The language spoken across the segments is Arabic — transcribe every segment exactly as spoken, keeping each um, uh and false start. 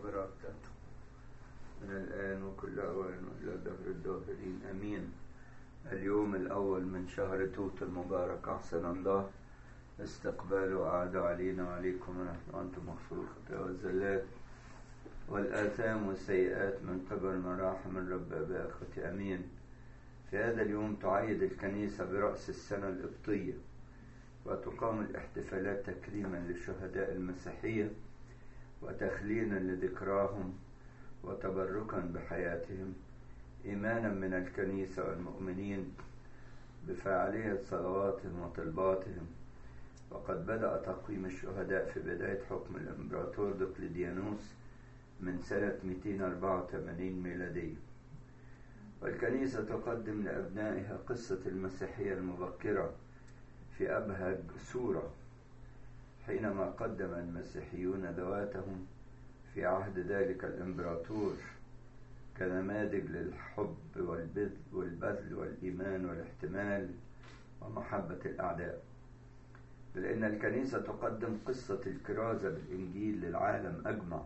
وبركاته من الآن وكل أوان وإلى دهر الداهرين آمين. اليوم الأول من شهر توت المبارك، أحسن الله استقباله أعاد علينا وعليكم ونحن وأنتم مغفور الخطايا والزلات والآثام والسيئات من قبل مراحم الرب أبا أخوتي آمين. في هذا اليوم تعيد الكنيسة برأس السنة القبطية وتقام الاحتفالات تكريما للشهداء المسيحية وتخلينا لذكراهم وتبركا بحياتهم، إيمانا من الكنيسة والمؤمنين بفاعلية صلواتهم وطلباتهم. وقد بدأ تقويم الشهداء في بداية حكم الإمبراطور دقلديانوس من سنة مئتين وأربعة وثمانين ميلادية، والكنيسة تقدم لأبنائها قصة المسيحية المبكرة في أبهج صورة، حينما قدم المسيحيون ذواتهم في عهد ذلك الإمبراطور كنماذج للحب والبذل والبذل والإيمان والاحتمال ومحبة الأعداء. بل إن الكنيسة تقدم قصة الكرازة بالإنجيل للعالم أجمع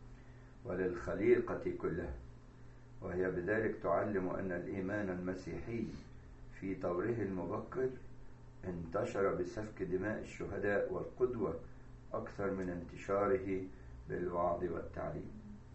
وللخليقة كلها، وهي بذلك تعلم أن الإيمان المسيحي في طوره المبكر انتشر بسفك دماء الشهداء والقدوة أكثر من انتشاره بالوعظ والتعليم.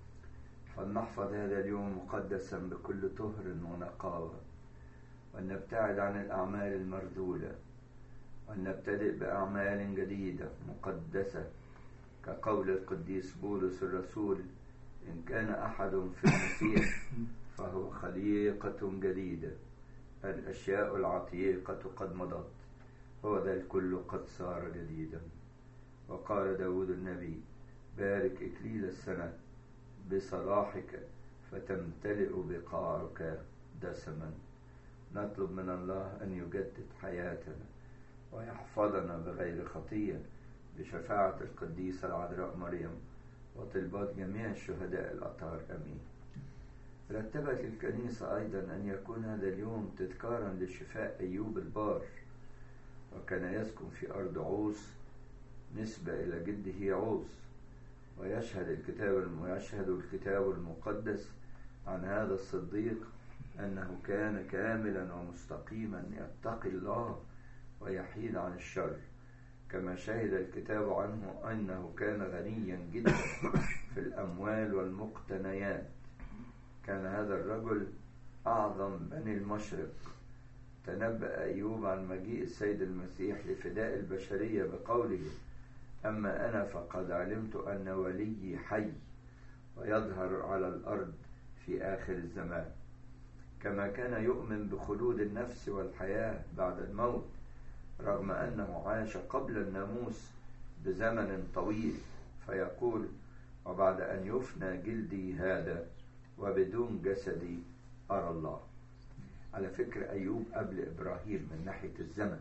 فلنحفظ هذا اليوم مقدسا بكل طهر ونقاوة، ونبتعد عن الأعمال المرذولة، ونبتدئ بأعمال جديدة مقدسة كقول القديس بولس الرسول: إن كان أحد في المسيح فهو خليقة جديدة، الأشياء العتيقة قد مضت، هو ذا الكل قد صار جديدا. وقال داود النبي: بارك إكليل السنة بصلاحك فتمتلئ بقاعك دسما. نطلب من الله أن يجدد حياتنا ويحفظنا بغير خطية بشفاعة القديسة العذراء مريم وطلبات جميع الشهداء الأطهار آمين. رتبت الكنيسة أيضا أن يكون هذا اليوم تذكارا لشفاء أيوب البار، وكان يسكن في أرض عوص نسبة إلى جده عوص، ويشهد الكتاب ويشهد الكتاب المقدس عن هذا الصديق أنه كان كاملا ومستقيما يتقي الله ويحيد عن الشر، كما شهد الكتاب عنه أنه كان غنيا جدا في الأموال والمقتنيات. كان هذا الرجل أعظم بني المشرق. تنبأ أيوب عن مجيء السيد المسيح لفداء البشرية بقوله: أما أنا فقد علمت أن وليي حي ويظهر على الأرض في آخر الزمان. كما كان يؤمن بخلود النفس والحياة بعد الموت، رغم أنه عاش قبل الناموس بزمن طويل، فيقول: وبعد أن يفنى جلدي هذا وبدون جسدي أرى الله. على فكرة أيوب قبل إبراهيم من ناحية الزمن،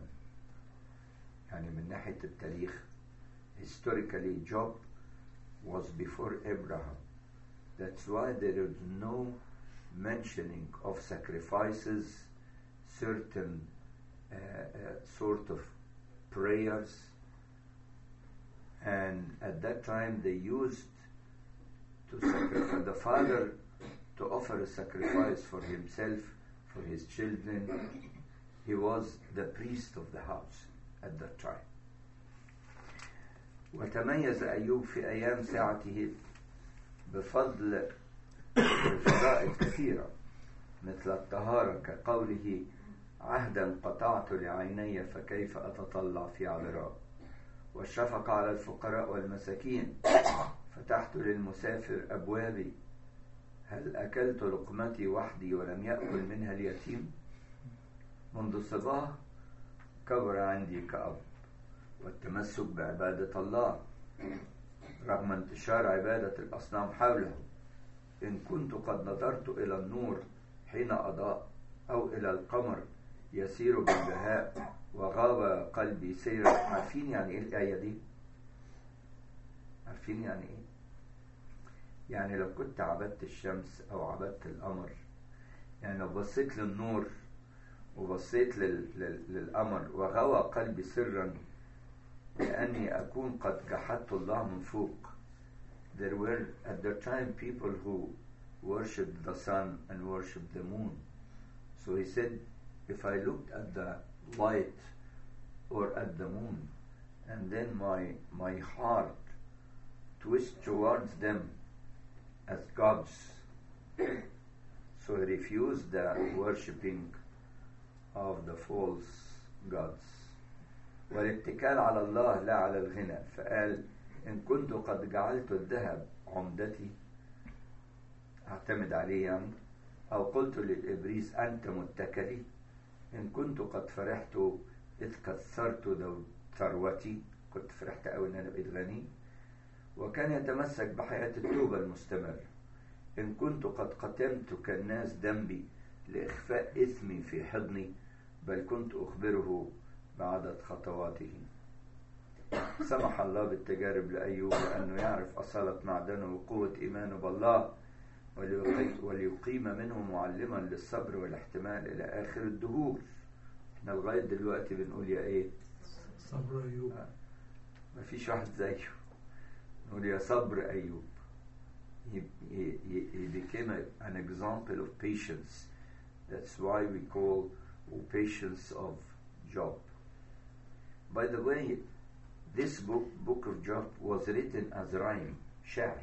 يعني من ناحية التاريخ. Historically, Job was before Abraham. That's why there is no mentioning of sacrifices, certain uh, uh, sort of prayers, and at that time they used to sacrifice the father to offer a sacrifice for himself, for his children. He was the priest of the house at that time. وتميز أيوب في أيام ساعته بفضل الفضائل كثيرة، مثل الطهارة كقوله: عهدا قطعت لعيني فكيف أتطلع في عذراء، والشفقة على الفقراء والمساكين، فتحت للمسافر أبوابي، هل أكلت لقمتي وحدي ولم يأكل منها اليتيم؟ منذ صباه كبر عندي كأب، والتمسك بعبادة الله رغم انتشار عبادة الأصنام حوله. إن كنت قد نظرت إلى النور حين أضاء، أو إلى القمر يسير بالبهاء وغاب قلبي سيرا. عارفين يعني إيه الآية دي؟ عارفين يعني إيه؟ يعني لو كنت عبدت الشمس أو عبدت القمر، يعني لو بصيت للنور وبصيت لل... لل... للقمر وغوى قلبي سرا، لأني أكون قد جحدت الله من فوق، there were at the time people who worshipped the sun and worshipped the moon. So he said, if I looked at the light or at the moon, and then my my heart twists towards them as gods, so he refused the worshipping of the false gods. والاتكال على الله لا على الغنى. فقال إن كنت قد جعلت الذهب عمدتي، أعتمد عليه يعني، أو قلت للإبريس أنت متكلي، إن كنت قد فرحت إذ كثرت ثروتي، كنت فرحت أوي إن أنا بقيت غني، وكان يتمسك بحياة التوبة المستمرة. إن كنت قد قتمت كالناس ذنبي لإخفاء إثمي في حضني، بل كنت أخبره بعدد خطواته. سمح الله بالتجارب لأيوب لأنه يعرف أصالة معدنه وقوة إيمانه بالله، وليقيم منه معلما للصبر والاحتمال إلى آخر الدهور. احنا لغاية دلوقتي بنقول يا إيه؟ صبر أيوب. آه. مفيش واحد زيه. نقول يا صبر أيوب. He, he, he became a, an example of patience. That's why we call patience of Job. By the way, this book, Book of Job, was written as rhyme, شعر.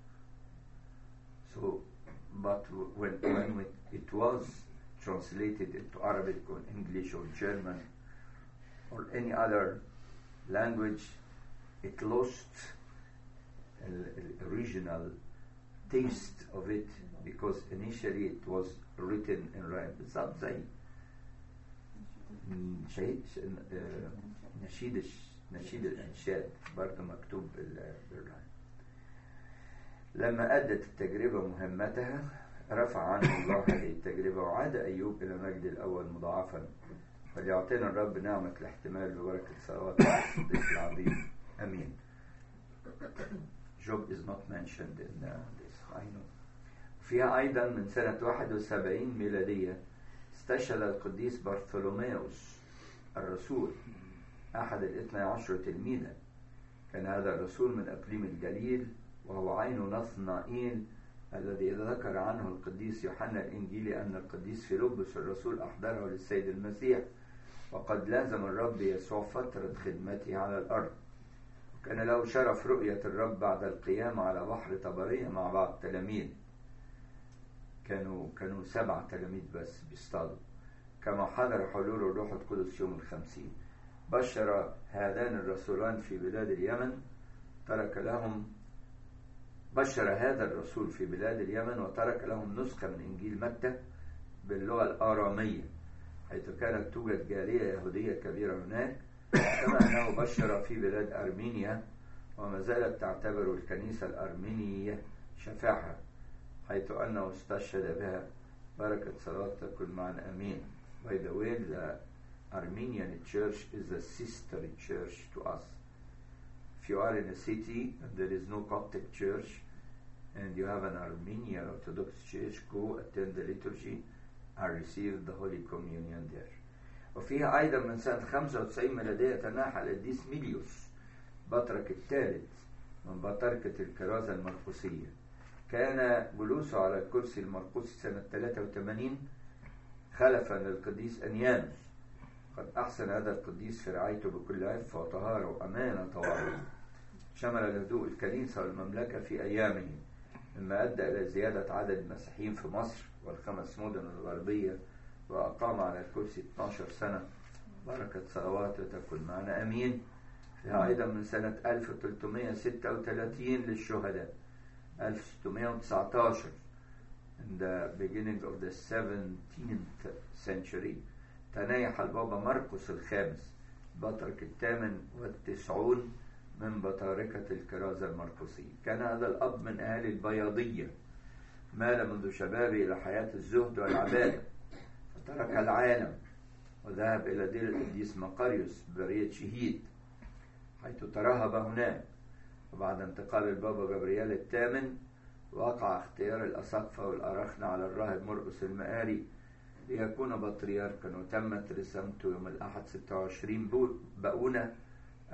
So, but when, when it was translated into Arabic or English or German or any other language, it lost the original taste of it, because initially it was written in rhyme. بالضبط زي نشيد نشيد الأنشاد برضه مكتوب بالرhyme. لما أدت التجربة مهمتها رفع عنه الله هذه التجربة، وعاد أيوب إلى مجد الأول مضاعفا. فليعطينا الرب نعمة الاحتمال ببركة صلوات الصديق العظيم. أمين. Job is not mentioned in uh, this. I know. فيها أيضا من سنة واحد وسبعين ميلادية استشهد القديس برثولوميوس الرسول، أحد الاثنى عشر تلميذا. كان هذا الرسول من أقليم الجليل، وهو عين نصنائيل الذي ذكر عنه القديس يوحنا الإنجيلي أن القديس فيلبس الرسول أحضره للسيد المسيح، وقد لازم الرب يسوع فترة خدمته على الأرض. كان له شرف رؤية الرب بعد القيامة على بحر طبرية مع بعض تلاميذ. كانوا كانوا سبع تلاميذ بس بيصطادوا، كما حضر حلول الروح القدس يوم الخمسين. بشر هذان الرسولان في بلاد اليمن، ترك لهم بشر هذا الرسول في بلاد اليمن وترك لهم نسخة من إنجيل متى باللغة الآرامية، حيث كانت توجد جالية يهودية كبيرة هناك، كما أنه بشر في بلاد أرمينيا، وما زالت تعتبر الكنيسة الأرمينية شفاعة، حيث أنه استشهد بها. بركة صلاة تكن معنا. أمين. By the way, the Armenian church is a sister church to us. If you are in a city and there is no Coptic church and you have an Armenian Orthodox church, go attend the liturgy and receive the Holy Communion there. وفيها أيضا من سنة خمسة وتسعين ميلادية تناحى القديس ميليوس بطرك الثالث من بطركة الكرازة المرقسية. كان جلوسه على الكرسي المرقسي سنة ثلاثة وثمانين خلفا للقديس أنيانوس. قد أحسن هذا القديس في رعايته بكل عفة وطهارة وأمانة طوارئ، شمل الهدوء الكنيسة والمملكة في أيامه، مما أدى إلى زيادة عدد المسيحيين في مصر والخمس مدن الغربية، وأقام على الكرسي اثنتي عشرة سنة. بركة صلواته تكن معنا. أمين. فيها أيضا من سنة ألف وثلاثمائة وستة وثلاثين للشهداء، ألف وستمائة وتسعة عشر in the beginning of the seventeenth century تنايح البابا مرقس الخامس بطرك الثامن والتسعون من بطاركة الكرازة المرقسية. كان هذا الأب من أهالي البياضية، مال منذ شبابه إلى حياة الزهد والعبادة، فترك العالم وذهب إلى دير القديس مقاريوس برية شهيد، حيث ترهب هناك. وبعد انتقال البابا جبريال الثامن وقع اختيار الأساقفة والأراخنة على الراهب مرقس المقاري ليكون بطريركا، وتمت رسامته يوم الأحد ستة وعشرين بقونة ألف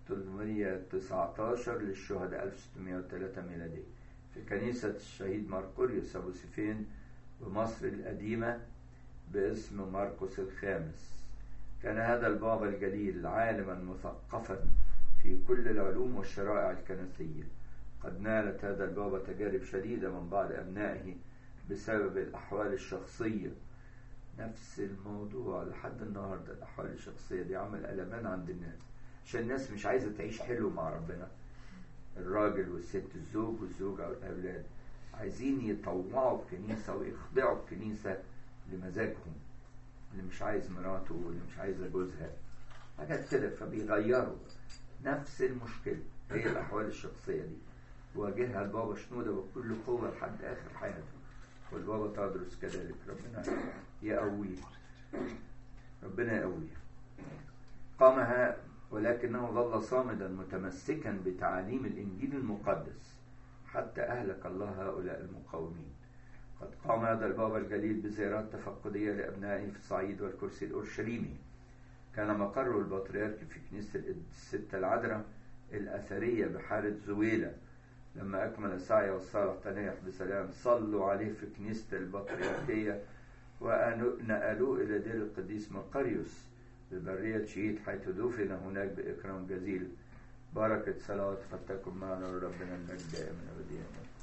ثلاثمائة وتسعة عشر للشهداء ألف وستمائة وثلاثة ميلادي في كنيسة الشهيد مرقريوس أبو سيفين بمصر القديمة باسم مرقس الخامس. كان هذا البابا الجليل عالما مثقفا في كل العلوم والشرائع الكنسية. قد نالت هذا البابا تجارب شديدة من بعض أبنائه بسبب الأحوال الشخصية. نفس الموضوع لحد النهاردة، الأحوال الشخصية دي عمل قلبان عند الناس، عشان الناس مش عايزة تعيش حلو مع ربنا. الراجل والست، الزوج والزوجة والأولاد عايزين يطوعوا الكنيسة ويخضعوا الكنيسة لمزاجهم، اللي مش عايز مراته واللي مش عايزة جوزها، حاجات كده، فبيغيروا. نفس المشكلة هي الأحوال الشخصية دي واجهها البابا شنودة بكل قوة لحد آخر حياته، والبابا تدرس كذلك. ربنا يقويه، ربنا يقويه. قامها ولكنه ظل صامدا متمسكا بتعاليم الإنجيل المقدس حتى أهلك الله هؤلاء المقاومين. قد قام هذا البابا الجليل بزيارات تفقدية لأبنائه في الصعيد والكرسي الأورشليمي. كان مقر البطريرك في كنيسة الستة العذراء الأثرية بحارة زويلة. لما أكمل السعي والصالح تنيح بسلام صلوا عليه في كنيسة البطريركية ونقلوه إلى دير القديس مرقريوس ببرية شيت، حيث دفن هناك بإكرام جزيل. بركة صلوات فتكن معنا وربنا المجد دائما أبديا.